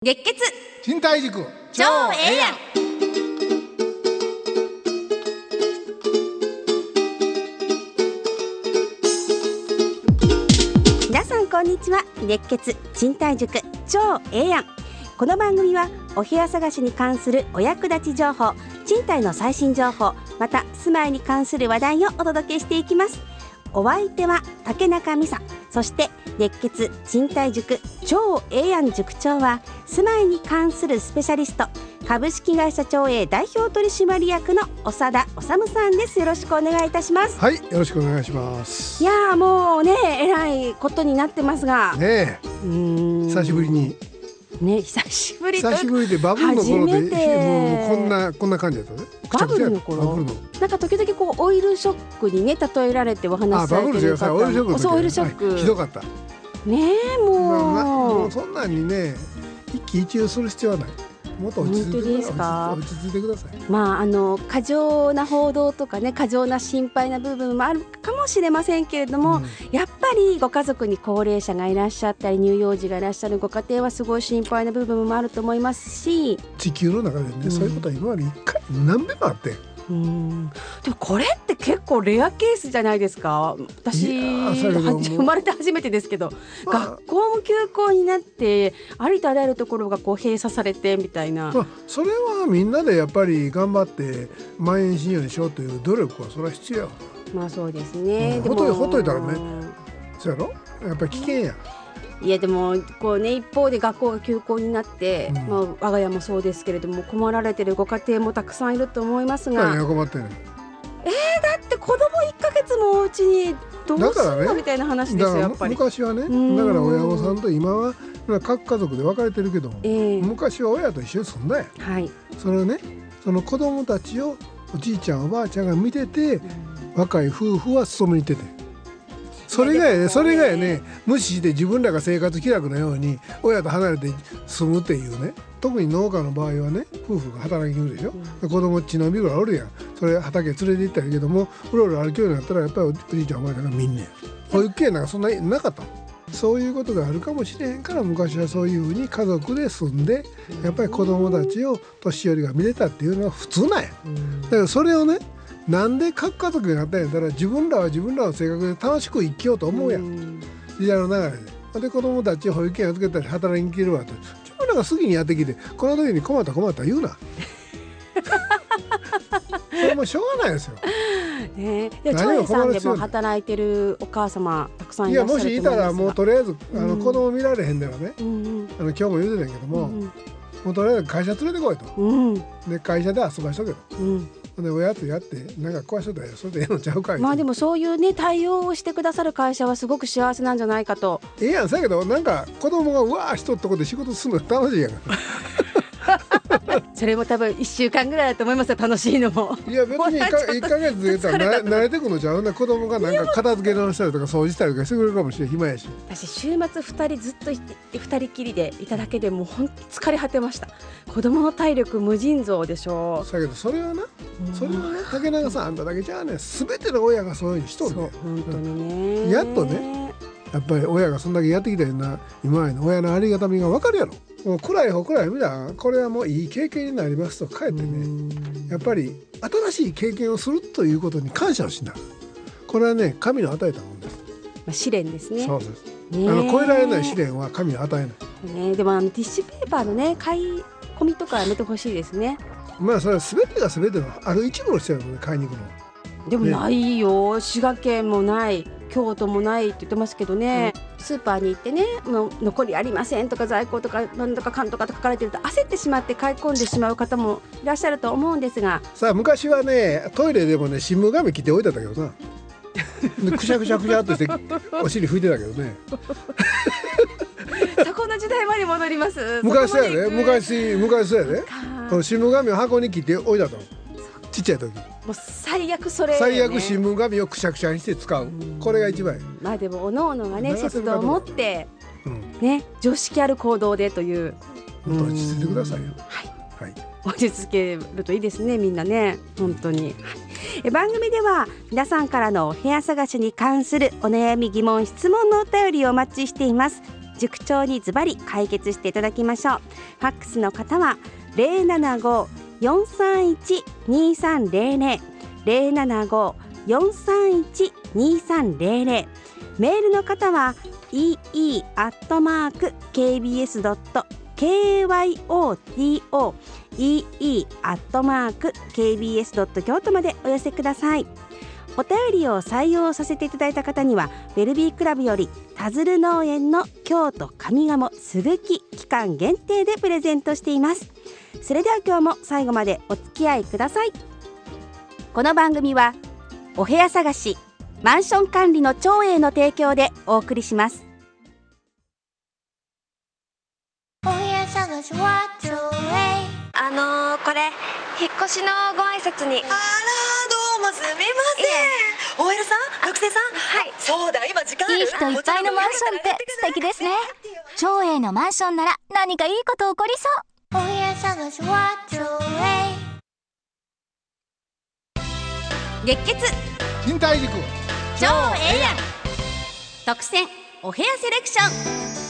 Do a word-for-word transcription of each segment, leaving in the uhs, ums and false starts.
月血賃貸塾超ええやん。皆さんこんにちは。月血賃貸塾超ええやん。この番組はお部屋探しに関するお役立ち情報、賃貸の最新情報、また住まいに関する話題をお届けしていきます。お相手は竹中美沙、そして月血賃貸塾超ええやん塾長は住まいに関するスペシャリスト、株式会社長英代表取締役の長田治さんです。よろしくお願いいたします。 はい、よろしくお願いします。 いやーもうね、えらいことになってますがねえ、 うーん久しぶりにね、久しぶりと久しぶりでバブルの頃で初めてもうこんなこんな感じだったね。 バブルの頃バブルのなんか時々こうオイルショックにね例えられてお話しされてる方あバブルじゃない、オイルショックの時そうオイルショック、 はい、ひどかったねえもう、 まあまあ、もうそんなにね一喜一憂する必要はない。もっと落ち着いてください。 本当ですか。 落ち着いてください。 まああの過剰な報道とかね、過剰な心配な部分もあるかもしれませんけれども、うん、やっぱりご家族に高齢者がいらっしゃったり乳幼児がいらっしゃるご家庭はすごい心配な部分もあると思いますし、 地球の中でね、うん、そういうことは今まで一回何べもあってうん、でもこれって結構レアケースじゃないですか。私生まれて初めてですけど、まあ、学校も休校になってありとあらゆるところがこう閉鎖されてみたいな、 まあ、それはみんなでやっぱり頑張って蔓延しんようにしようという努力はそれは必要や。 まあそうですね、うん、 でもほっとい、ほっといたらね、そうやろ、やっぱり危険や。 いやでもこう、ね、一方で学校が休校になって、うんまあ、我が家もそうですけれども困られているご家庭もたくさんいると思いますが、 何が困ってんの。 えー、だって子供いっかげつもお家にどうするの、ね、みたいな話ですよ。やっぱり昔はね、だから親御さんと今は各家族で分かれてるけども、えー、昔は親と一緒に住んだや、はい、それをね、その子供たちをおじいちゃんおばあちゃんが見てて、うん、若い夫婦は勤めに行ってて、それがやね、それがやね、無視して自分らが生活気楽なように親と離れて住むっていうね。特に農家の場合はね、夫婦が働きに行くでしょ、うん、子供血のびぐらいおるやん。それ畑連れて行ったらいいけども、うろうろ歩くようになったらやっぱりおじいちゃんおばあちゃんがみんな保育園なんかそんなになかったの。そういうことがあるかもしれへんから、昔はそういうふうに家族で住んでやっぱり子供たちを年寄りが見れたっていうのは普通なんや。だからそれをね、なんで各家族になったんやったら、自分らは自分らの性格で楽しく生きようと思うやん、うん、時代の流れで。で子供たちを保育園預けたり働きに行けるわと、自分らが好きにやってきて、この時に困った困った言うなそれもしょうがないですよ、ね、 で長英さんでも働いてるお母様たくさんいらっしゃると思いますが、いやもしいたらもうとりあえずあの、うん、子供見られへんではね、うんうん、あの今日も言うてたんやけども、うんうん、もうとりあえず会社連れてこいと、うん、で会社で遊ばしとけと、うんでおやつやってなんか壊しとったらそれでええのちゃうかい。 まあでもそういうね対応をしてくださる会社はすごく幸せなんじゃないかと。 ええやん。そうやけどなんか子供がうわーしとったとこで仕事するの楽しいやんそれも多分いっしゅうかんぐらいだと思いますよ、楽しいのも。 いや別に いっかげつで言ったら慣れてくのちゃうね。子供がなんか片付け直したりとか掃除したりとかしてくれるかもしれん、暇やし。 私週末ふたりずっとふたりきりでいただけでもうほんと疲れ果てました。子供の体力無尽蔵でしょ。 そうやけどそれはな、それはね、竹中さんあんただけじゃあね、全ての親がそういうふうにしとるね。 本当にね、 やっとね、やっぱり親がそんだけやってきたような今までの親のありがたみが分かるやろ。もう暗い方暗い見た、これはもういい経験になりますと帰ってね、やっぱり新しい経験をするということに感謝をしな。これはね、神の与えたものです、 まあ、試練ですね。 そうです、ね、あの超えられない試練は神の与えない、 ね、でもあのティッシュペーパーのね買い込みとかやめてほしいですね。 まあそれは全てが全てのある一部の人やのね、買いに行くの。 でもないよ、ね、滋賀県もない京都もないって言ってますけどね、うん、スーパーに行ってね、もう残りありませんとか在庫とかなんとかかんとかと書かれてると焦ってしまって買い込んでしまう方もいらっしゃると思うんですが、 さあ昔はねトイレでもね新聞紙切って置いてたけどなでくしゃくしゃくしゃっとしてお尻拭いてたけどねそこの時代まで戻ります。 昔やで、昔昔そうやで、新聞紙を箱に切って置いてたの、ちっちゃい時。 もう最悪それ、ね、 最悪新聞紙をくしゃくしゃにして使う、これが一番。 まあでもおのおのがね節度を持って、うん、ね常識ある行動でという。 本当に落ち着いてくださいよ。 はい、はい、落ち着けるといいですね、みんなね本当に。え番組では皆さんからのお部屋探しに関するお悩み疑問質問のお便りをお待ちしています。 塾長にズバリ解決していただきましょう。ファックスの方は ゼロななご よんさんいち にさんゼロゼロ ゼロななご よんさんいち にさんゼロゼロ、メールの方は イーイー アットマーク ケービーエス ドット ケーワイオーティーオー イーイー アットマーク ケービーエス ドット 京都までお寄せください。お便りを採用させていただいた方にはベルビークラブより田鶴農園の京都上賀茂すぐき期間限定でプレゼントしています。それでは今日も最後までお付き合いください。この番組はお部屋探しマンション管理の長英の提供でお送りします。 お部屋探しは長英。 あのー、これ引っ越しのご挨拶に。 あら、どうもすみません。 オーエル さん、学生さん。 はい、 そうだ、今時間ある。 いい人いっぱいのマンションって素敵ですね。長英のマンションなら何かいいこと起こりそう。お部屋探しは長英。 熱血賃貸塾超ええやん特選お部屋セレクション。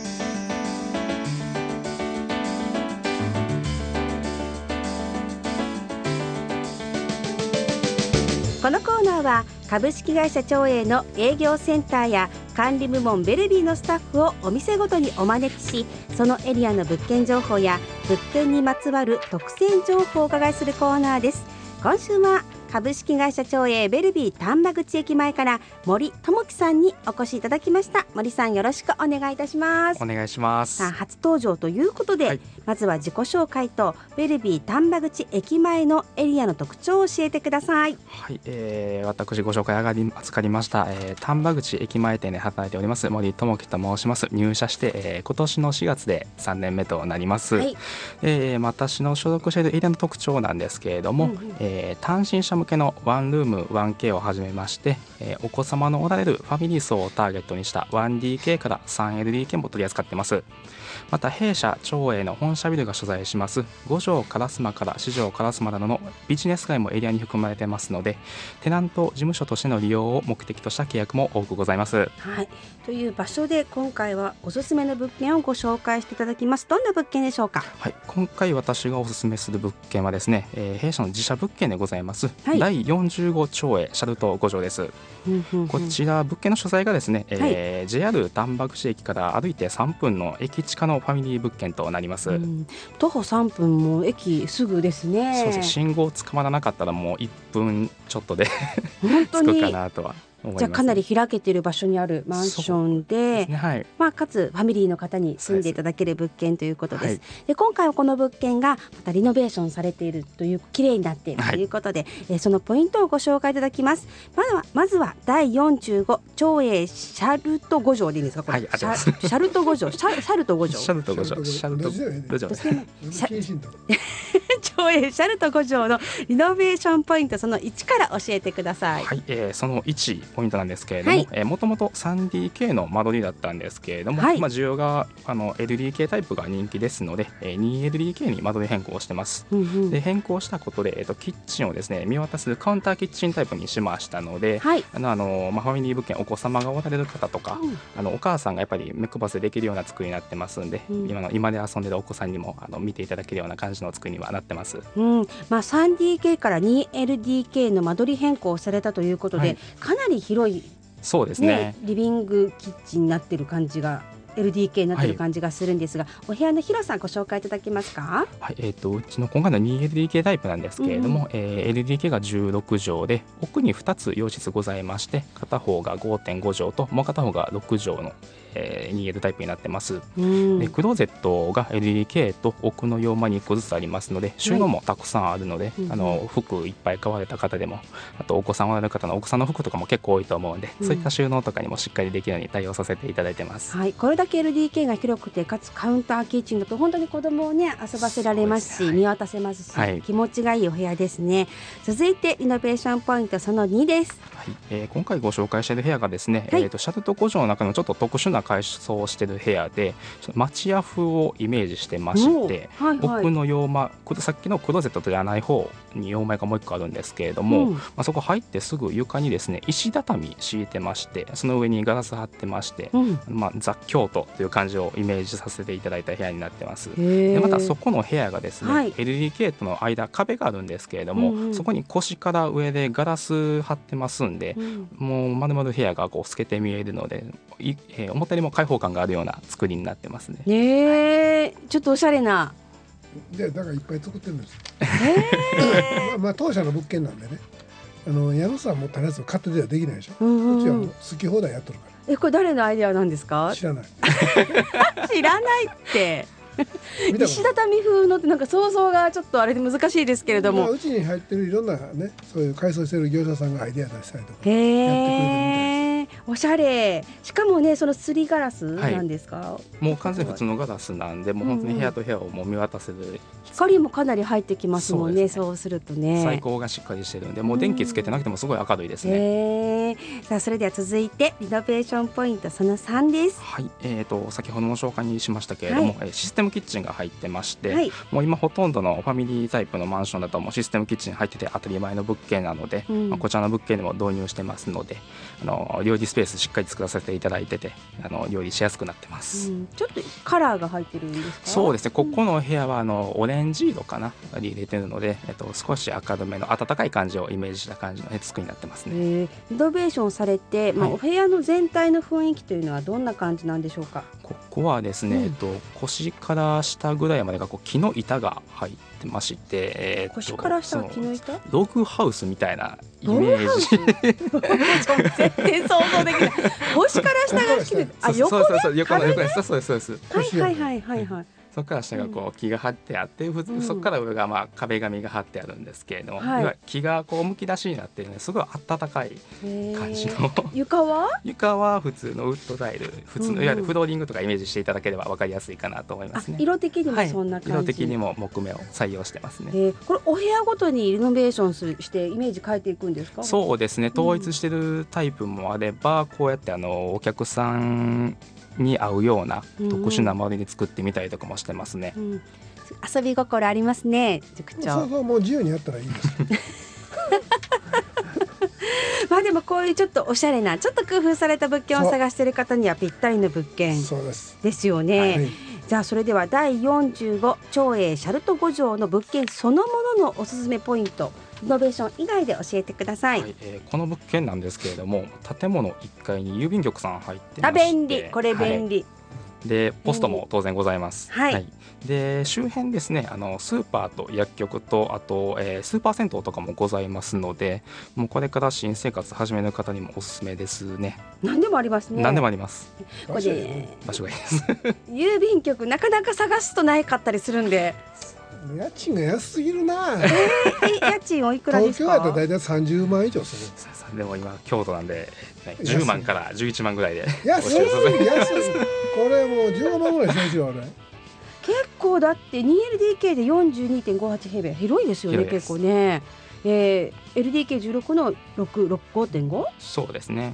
このコーナーは株式会社長英の営業センターや管理部門ベルビーのスタッフをお店ごとにお招きし、そのエリアの物件情報や物件にまつわる特選情報をお伺いするコーナーです。今週は株式会社長英ベルビー丹波口駅前から森智樹さんにお越しいただきました。森さん、よろしくお願いいたします。 お願いします。 さあ、初登場ということで、はい、まずは自己紹介とベルビー丹波口駅前のエリアの特徴を教えてください。 はい、えー、私ご紹介上がり預かりました、えー、丹波口駅前店で働いております森智樹と申します。入社して、えー、今年のしがつでさんねんめとなります。はい、えー、私の所属しているエリアの特徴なんですけれども、うんうん、えー、単身者向けのワンルーム ワンケー を始めまして、えー、お子様のおられるファミリー層をターゲットにした ワンディーケー から スリーエルディーケー も取り扱っています。また弊社長英の本社ビルが所在します五条烏丸から四条烏丸などのビジネス街もエリアに含まれてますので、テナント事務所としての利用を目的とした契約も多くございます。 はい、という場所で今回はおすすめの物件をご紹介していただきます。どんな物件でしょうか？ はい、今回私がおすすめする物件はですね、えー、弊社の自社物件でございます、はい、だいよんじゅうご町営シャルト五条です。うんうんうん、こちら物件の所在がですね、えーはい、ジェイアール 丹波口駅から歩いてさんぷんの駅近のファミリー物件となります。うん、 徒歩さんぷんも駅すぐですね。 そうですね、信号捕まらなかったらもういっぷんちょっとで本当に着くかなとは。 じゃあかなり開けている場所にあるマンション で, で、ね、はい、まあ、かつファミリーの方に住んでいただける物件ということです。はい、で今回はこの物件がまたリノベーションされているという綺麗になっているということで、はい、えー、そのポイントをご紹介いただきます。まずは、まずはだいよんじゅうご町営シャルト五条でいいんですか？これ、はい、シ, ャシャルト五条シャ, シャルト五条シャルト五条シャルト五条町営シャルト五条のリノベーションポイントそのいちから教えてください。 はい、えー、そのいちポイントなんですけれども、はい、えー、もともと スリーディーケー の間取りだったんですけれども、はい、まあ、需要があの エルディーケー タイプが人気ですので、えー、ツーエルディーケー に間取り変更してます。うんうん、で変更したことで、えー、とキッチンをですね見渡すカウンターキッチンタイプにしましたので、はい、あのあの、まあ、ファミリー物件お子様がおられる方とか、うん、あのお母さんがやっぱり目配せできるような作りになってますんで、うん、今の今で遊んでるお子さんにもあの見ていただけるような感じの作りにはなってます。 うん、まあ、スリーディーケー から ツーエルディーケー の間取り変更をされたということで、はい、かなり広い、 そうですね、 リビングキッチンになってる感じが エルディーケー になってる感じがするんですが、はい、お部屋の広さご紹介いただけますか？ はい、えー、とうちの今回の ツーエルディーケー タイプなんですけれども、うん、えー、エルディーケー がじゅうろくじょうで奥にふたつ洋室ございまして、片方が ごてんごじょうともう片方がろくじょうのえー、ツーエル タイプになってます。うん、でクローゼットが エルディーケー と奥の洋間にいっこずつありますので、収納もたくさんあるので、はい、あの服いっぱい買われた方でも、あとお子さんおられる方のお子さんの服とかも結構多いと思うので、うん、そういった収納とかにもしっかりできるように対応させていただいてます。 はい、これだけ エルディーケー が広くてかつカウンターキッチンだと本当に子供を、ね、遊ばせられますし、はい、見渡せますし、はい、気持ちがいいお部屋ですね。続いてリノベーションポイントそのにです。 はい、えー、今回ご紹介している部屋がですね、はい、えー、とシャルト五条の中のちょっと特殊な改装をしている部屋で、町屋風をイメージしてまして、はいはい、奥の洋間、さっきのクローゼットじゃない方に洋間がもう一個あるんですけれども、うん、まあ、そこ入ってすぐ床にですね石畳敷いてまして、その上にガラス張ってまして、うん、まあ、ザ・京外という感じをイメージさせていただいた部屋になってます。でまたそこの部屋がですね、はい、エルディーケー との間壁があるんですけれども、うんうん、そこに腰から上でガラス張ってますんで、うん、もう丸々部屋がこう透けて見えるので、い、えー、表にも開放感があるような作りになってますね。 えーはい、ちょっとおしゃれなでだからいっぱい作ってるんです。えーまあ、まあ当社の物件なんでね、あの矢野さん持ったやつを勝手ではできないでしょ、うんうん、うちはもう好き放題やっとるから。 えこれ誰のアイデアなんですか？ 知らない知らないって石畳風のってなんか想像がちょっとあれで難しいですけれども、 まあ、うちに入ってるいろんなねそういう改装してる業者さんがアイデア出したりとかやってくれてるみたいです。 おしゃれ。しかもねそのすりガラスなんですか？はい、 もう完全に普通のガラスなんで、もう本当に部屋と部屋をもう見渡せる、うんうん、 光もかなり入ってきますもんね。 そうですね、そうするとね最高がしっかりしてるんで、もう電気つけてなくてもすごい明るいですね。 へー。さあそれでは続いてリノベーションポイントそのさんです。 はい、えー、と先ほども紹介にしましたけれども、はい、システムキッチンが入ってまして、はい、もう今ほとんどのファミリータイプのマンションだともうシステムキッチン入ってて当たり前の物件なので、うん、まあ、こちらの物件でも導入してますので、あの料理スペースしっかり作らせていただいてて、あの料理しやすくなってます。うん、 ちょっとカラーが入ってるんですか？ そうですね、ここの部屋はあのオレンジ色かな入れてるので、えっと、少し明るめの暖かい感じをイメージした感じの作りになってますね。 えー、リノベーションされて、まあ、お部屋の全体の雰囲気というのはどんな感じなんでしょうか？ ここはですね、うん、えっと、腰から下ぐらいまでがこう木の板が入ってまして、えー、 腰から下は木の板？ ログハウスみたいなイメージ全然想像できない。腰から下が木の板、あ、横ね、そうそうそう、横の横です。そうですそうです。はいはいはいはいはい。 そこから下がこう木が張ってあって、うん、そこから上がまあ壁紙が張ってあるんですけれども、はい、要は木がこうむき出しになっているのですごい暖かい感じの。 床は床は普通のウッドタイル、普通のいわゆるフローリングとかイメージしていただければ分かりやすいかなと思いますね。 色的にもそんな感じ、 はい、色的にも木目を採用してますね。 えー、これお部屋ごとにリノベーションするしてイメージ変えていくんですか？ そうですね、統一してるタイプもあれば、こうやってあのお客さんに合うような特殊な周りに作ってみたりとかもしてますね。うん、 遊び心ありますね、塾長。 そうそう、もう自由にやったらいいですまあでもこういうちょっとおしゃれなちょっと工夫された物件を探している方にはぴったりの物件ですよね。はい、じゃあそれではだいよんじゅうご長栄シャルトご条の物件そのもののおすすめポイント、リノベーション以外で教えてください。はい、 えー、この物件なんですけれども、建物いっかいに郵便局さん入ってまして、あ、 便利、これ便利。はい、 でポストも当然ございます。 はいはい、 で周辺ですね、あのスーパーと薬局とあと、えー、スーパー銭湯とかもございますので、もうこれから新生活始める方にもおすすめですね。 何でもありますね。 何でもあります。 これ場所がいいです郵便局なかなか探すとないかったりするんで、 家賃が安すぎるな。 えー、家賃おいくらですか？ 東京だとだいたいさんじゅうまん以上する。でも今京都なんでじゅうまんからじゅういちまんぐらいで安い安い。これもうじゅうごまんぐらいしますよ。あれ結構だって にエルディーケー で よんじゅうにてんごはち 平米、広いですよね。結構ね、えー、エルディーケーじゅうろく の ろく、ろく、ごてんご？ そうですね。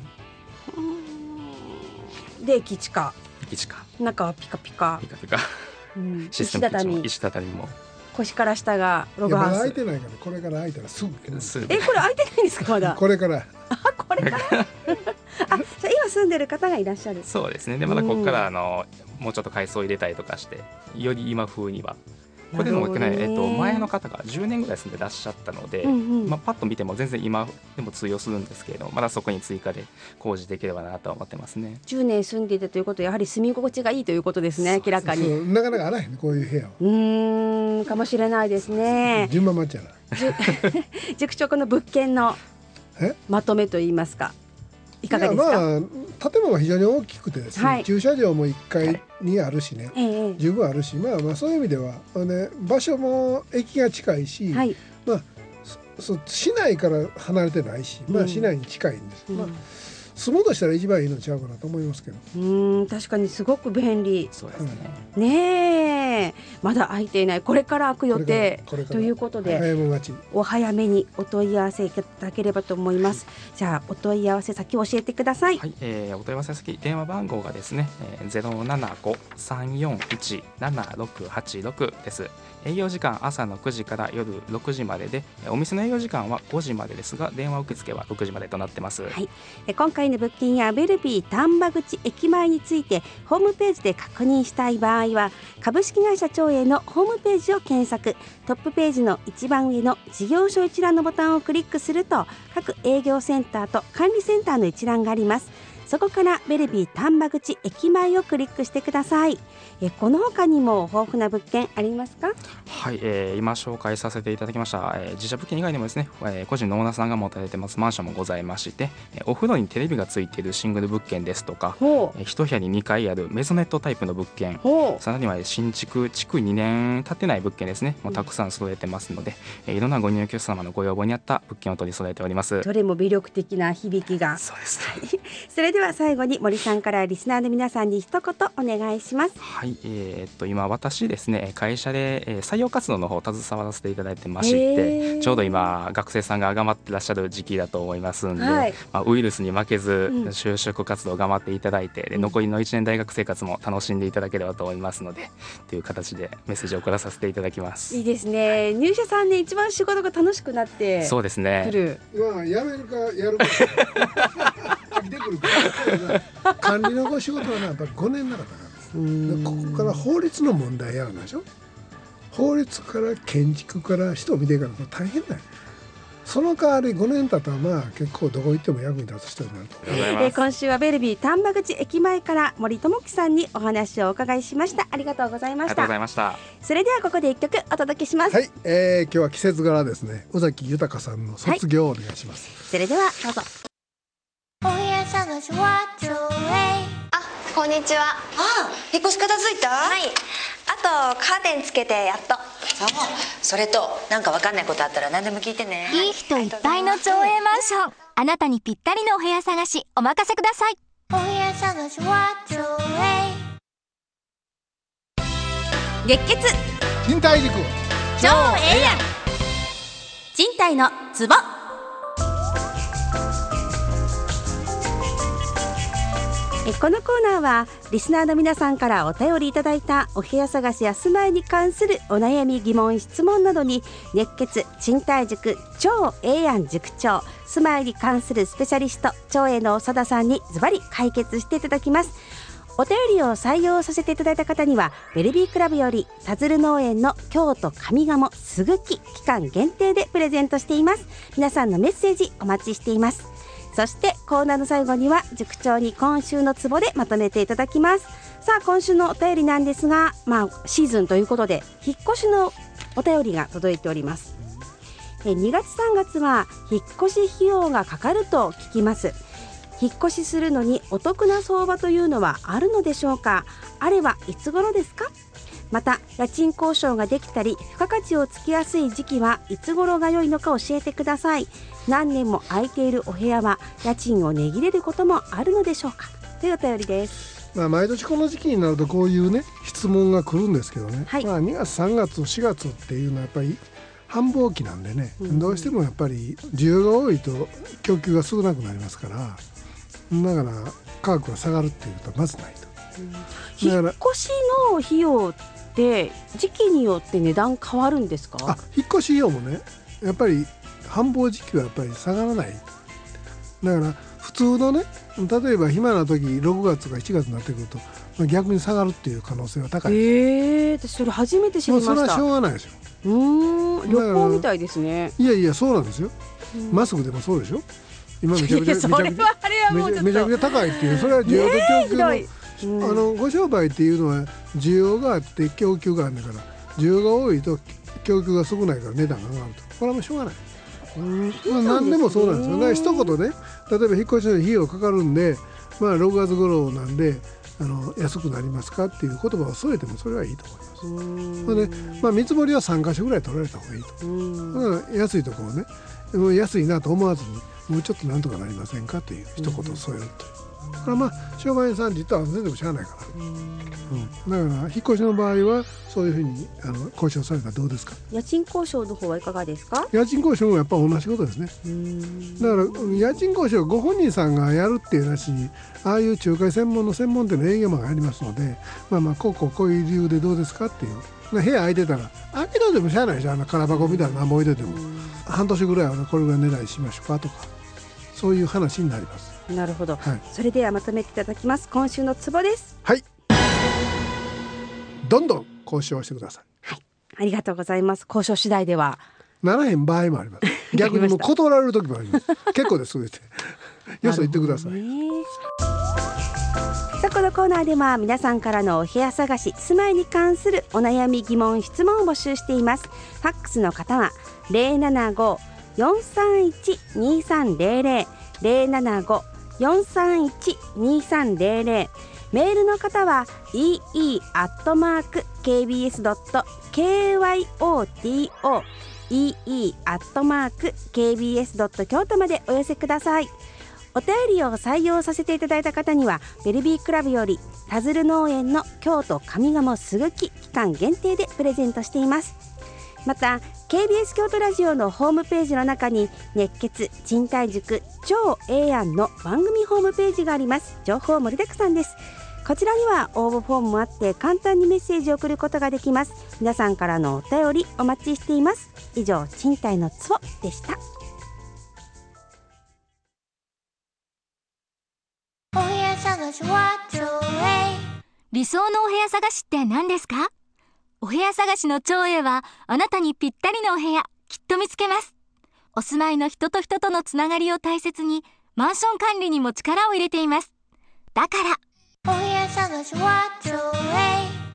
で駅地下、 駅地下、 中はピカピカピカピカ、 うん、 システムキッチンも石畳も腰から下がログハウス。 まだ開いてないから、これから開いたらすぐ。 え、これ開いてないんですか？まだこれからあ、これからあ、じゃあ今住んでる方がいらっしゃる。 そうですね。でまたここからあの、うん、もうちょっと改装入れたりとかして、より今風にはこれでも、ね、えっと、前の方がじゅうねんぐらい住んでらっしゃったので、うんうん、まあ、パッと見ても全然今でも通用するんですけれども、まだそこに追加で工事できればなと思ってますね。 じゅうねん住んでいたということはやはり住み心地がいいということですね。明らかにそうそう、なかなかあらへんね、こういう部屋は。 うーん、かもしれないですね。 順番待ちやな。 塾長、この物件のまとめといいますか、いかがですか？ まあ、建物が非常に大きくてですね、はい、駐車場もいっかいにあるしね、はい、十分あるし、まあ、まあそういう意味では、ね、場所も駅が近いし、はい、まあ、そ市内から離れてないし、まあ、市内に近いんです、うん、まあ、住もうとしたら一番いいのちゃうかなと思いますけど。 うーん、確かにすごく便利。 そうですね。 ねえ、まだ開いていない、これから開く予定ということで、 早め待ち、 お早めにお問い合わせいただければと思います。はい、じゃあお問い合わせ先を教えてください。 はい、えー、お問い合わせ先、電話番号がですね、えー、ゼロななご さんよんいち ななろくはちろくです。営業時間朝のくじから夜ろくじまでで、お店の営業時間はごじまでですが、電話受付はろくじまでとなってます。 はい、え今回外の物件やベルビー丹波口駅前についてホームページで確認したい場合は、株式会社長栄のホームページを検索。トップページの一番上の事業所一覧のボタンをクリックすると、各営業センターと管理センターの一覧があります。そこからベルビー丹波口駅前をクリックしてください。えこの他にも豊富な物件ありますか？ はい、えー、今紹介させていただきました、えー、自社物件以外にもですね、えー、個人のオーナーさんが持たれてますマンションもございまして、えー、お風呂にテレビがついているシングル物件ですとか、えー、一部屋ににかいあるメゾネットタイプの物件、さらには新築築にねん経ってない物件ですね、もうたくさん揃えてますので、えー、いろんなご入居者様のご要望に合った物件を取り揃えております。 どれも魅力的な響きが。 そうですねそれでは最後に森さんからリスナーの皆さんに一言お願いします。 はい、えー、っと今私ですね、会社で採用活動の方を携わらせていただいてまして、ちょうど今学生さんが頑張ってらっしゃる時期だと思いますんで、はい、まあ、ウイルスに負けず就職活動頑張っていただいて、うん、で残りのいちねん大学生活も楽しんでいただければと思いますので、という形でメッセージを送らさせていただきます。 いいですね。入社さんね、一番仕事が楽しくなってくる。 そうですね。 まあ、やめるかやるか飽きてくるから管理の仕事はね、やっぱりごねんなかったからここから法律の問題やるんでしょ。法律から建築から人を見ていかないと大変だよ。その代わりごねん経ったらまあ結構どこ行っても役に立つ人になると思います。 えー、今週はベルビー丹波口駅前から森智樹さんにお話をお伺いしました。ありがとうございました。 ありがとうございました。 それではここで一曲お届けします。 はい、えー、今日は季節柄ですね、尾崎豊さんの卒業をお願いします。 はい、それではどうぞ。 お部屋探しはちょうえい。 あ、こんにちは。 ああ、引っ越し片付いた？ はい。あとカーテンつけてやっと。 そう、それとなんかわかんないことあったら何でも聞いてね。 いい人いっぱいの町営マンション、あなたにぴったりのお部屋探しお任せください。お部屋探しはちょうえい。熱血賃貸塾超ええやん。賃貸のツボ。このコーナーはリスナーの皆さんからお便りいただいたお部屋探しや住まいに関するお悩み疑問質問などに、熱血賃貸塾超ええやん塾長、住まいに関するスペシャリスト超えの長田さんにズバリ解決していただきます。お便りを採用させていただいた方にはベルビークラブよりさずる農園の京都上賀茂すぐき期間限定でプレゼントしています。皆さんのメッセージお待ちしています。そしてコーナーの最後には塾長に今週のツボでまとめていただきます。さあ、今週のお便りなんですが、まあ、シーズンということで引っ越しのお便りが届いております。えにがつさんがつは引っ越し費用がかかると聞きます。引っ越しするのにお得な相場というのはあるのでしょうか。あればいつ頃ですか。また家賃交渉ができたり付加価値をつけやすい時期はいつ頃が良いのか教えてください。何年も空いているお部屋は家賃を値切れることもあるのでしょうか、というお便りです。 まあ、毎年この時期になるとこういうね質問が来るんですけどね、 はい、 まあ、にがつさんがつしがつっていうのはやっぱり繁忙期なんでね、うん、どうしてもやっぱり需要が多いと供給が少なくなりますから、だから価格が下がるっていうことはまずないと、 うん、引っ越しの費用って時期によって値段変わるんですか。 あ、引っ越し費用もねやっぱり繁忙時期はやっぱり下がらない。だから普通のね、例えば暇な時ろくがつかしちがつになってくると、まあ、逆に下がるっていう可能性は高い。 えー、私それ初めて知りました。 もうそれはしょうがないですよ。 うーん、旅行みたいですね。 いやいや、そうなんですよ。マスクでもそうでしょ。今めちゃくちゃめちゃくちゃめちゃくちゃ高いっていう、それは需要と供給の、ねうん、あのご商売っていうのは需要があって供給があるんだから、需要が多いと供給が少ないから値段が上がると、これはもうしょうがない。うん、まあ、何でもそうなんですよ。だから一言ね、例えば引っ越しの費用かかるんで、まあ、ろくがつ頃なんであの安くなりますかっていう言葉を添えてもそれはいいと思います。まあね、まあ、見積もりはさんかしょぐらい取られた方がいいと。だから安いところをね、もう安いなと思わずにもうちょっとなんとかなりませんかという一言を添えるという。だからまあ商売人さん実は全然もしゃあないから、うん、だから引っ越しの場合はそういうふうにあの交渉されたらどうですか。 家賃交渉の方はいかがですか。 家賃交渉もやっぱ同じことですね。だから家賃交渉ご本人さんがやるっていうなしに、ああいう仲介専門の専門店の営業マンがありますので、まあまあこうこうこういう理由でどうですかっていう、部屋空いてたら空けといてもしゃあないでしょ。あの空箱みたいな何も置いてても半年ぐらいはこれぐらい値段しましょうかとか、 そういう話になります。 なるほど、 はい、 それではまとめていただきます。今週のツボです。 はい、どんどん交渉してください。 はい、ありがとうございます。交渉次第ではならへん場合もあります。逆にもう断られる時もあります。結構です。よそ言ってください。 さあ、このコーナーでは皆さんからのお部屋探し、住まいに関するお悩み疑問質問を募集しています。ファックスの方は ゼロななご よんさんいち にさんゼロゼロ ゼロななご よんさんいち にさんゼロゼロ、メールの方は イーイー アットマーク ケービーエス ドット ケーワイオーティーオー イーイー アットマーク ケービーエス ドット 京都までお寄せください。お便りを採用させていただいた方にはベルビークラブより田鶴農園の京都上賀茂すぐき期間限定でプレゼントしています。また ケービーエス 京都ラジオのホームページの中に熱血賃貸塾超ええやんの番組ホームページがあります。情報盛りだくさんです。こちらには応募フォームもあって簡単にメッセージを送ることができます。皆さんからのお便りお待ちしています。以上、賃貸のツボでした。 お部屋探しはちょうえい。理想のお部屋探しって何ですか？お部屋探しの超えいはあなたにぴったりのお部屋きっと見つけます。お住まいの人と人とのつながりを大切にマンション管理にも力を入れています。だからお部屋探しはちょうえい。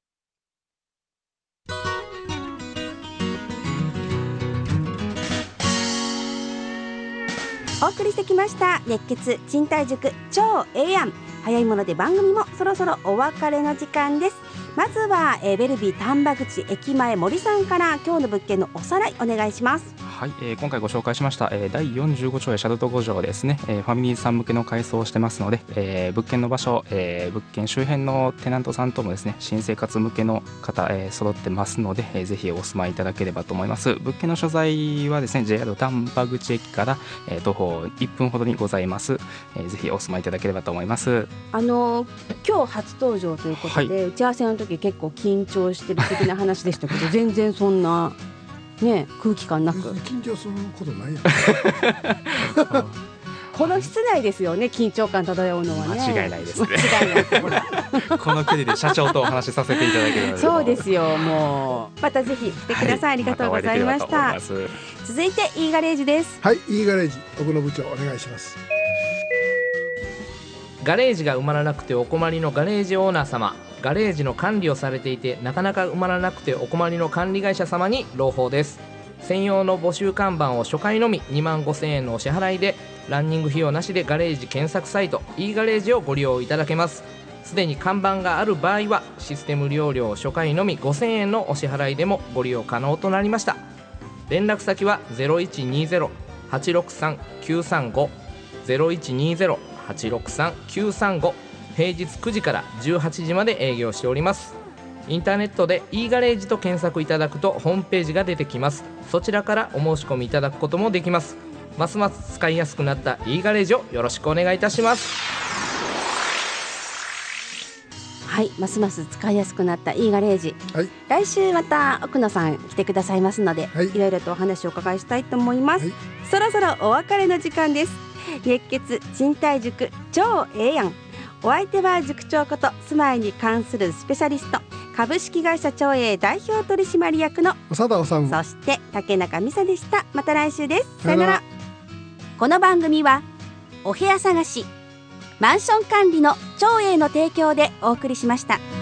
お送りしてきました熱血賃貸塾超ええやん。早いもので番組もそろそろお別れの時間です。まずは、えー、ベルビー丹波口駅前森さんから今日の物件のおさらいお願いします。 はい、えー、今回ご紹介しました、えー、だいよんじゅうご町へシャドウご条ですね、えー、ファミリーさん向けの改装をしてますので、えー、物件の場所、えー、物件周辺のテナントさんともですね新生活向けの方、えー、揃ってますので、えー、ぜひお住まいいただければと思います。物件の所在はですね ジェイアール 丹波口駅から、えー、徒歩いっぷんほどにございます。えー、ぜひお住まいいただければと思います。 あの今日初登場ということで、はい、打ち合わせの時結構緊張してる的な話でしたけど全然そんなね、空気感なく緊張することないやんこの室内ですよね、緊張感漂うのはね。 間違いないですね。 間違いないほらこの距離で社長とお話しさせていただけるのでそうですよ。もうまたぜひ来てください、はい、ありがとうございました。続いて E ガレージです。 はい、 E ガレージ奥野部長お願いします。 ガレージが埋まらなくてお困りのガレージオーナー様、ガレージの管理をされていてなかなか埋まらなくてお困りの管理会社様に朗報です。専用の募集看板を初回のみにまんごせんえんのお支払いでランニング費用なしでガレージ検索サイト E ガレージをご利用いただけます。すでに看板がある場合はシステム利用料初回のみごせんえんのお支払いでもご利用可能となりました。連絡先は ゼロいちにゼロ はちろくさん きゅうさんご ゼロいちにゼロ はちろくさん きゅうさんご、平日くじからじゅうはちじまで営業しております。インターネットで E ガレージと検索いただくとホームページが出てきます。そちらからお申し込みいただくこともできます。ますます使いやすくなった E ガレージをよろしくお願いいたします。 はい、ますます使いやすくなった E ガレージ、はい、来週また奥野さん来てくださいますので、はい、いろいろとお話をお伺いしたいと思います。はい、そろそろお別れの時間です。熱血賃貸塾超ええやん。お相手は塾長こと住まいに関するスペシャリスト株式会社長栄代表取締役の長田治、 そして竹中美沙でした。また来週です。さよなら。この番組はお部屋探しマンション管理の長栄の提供でお送りしました。